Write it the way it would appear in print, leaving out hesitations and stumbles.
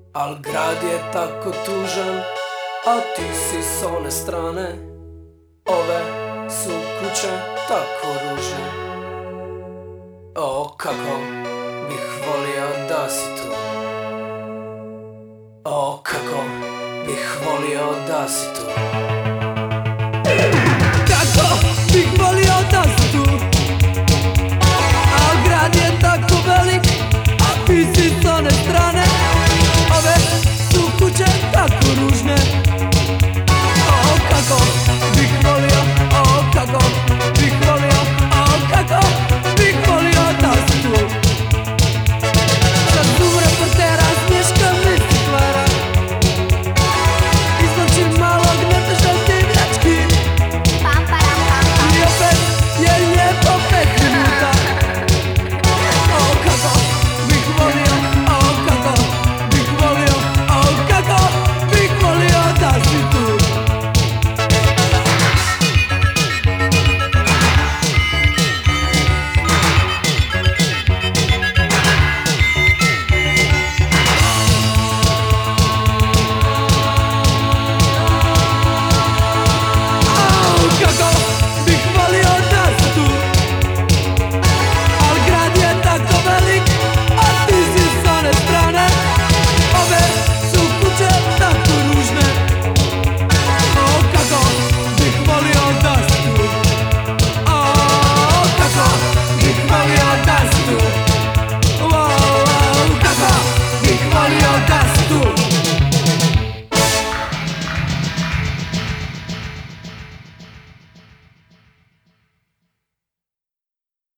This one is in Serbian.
Al grad je tako tužan, a ti si s one strane. Ove su kuće tako ružne. O, kako bih volio da si tu. O, kako bih volio da si tu.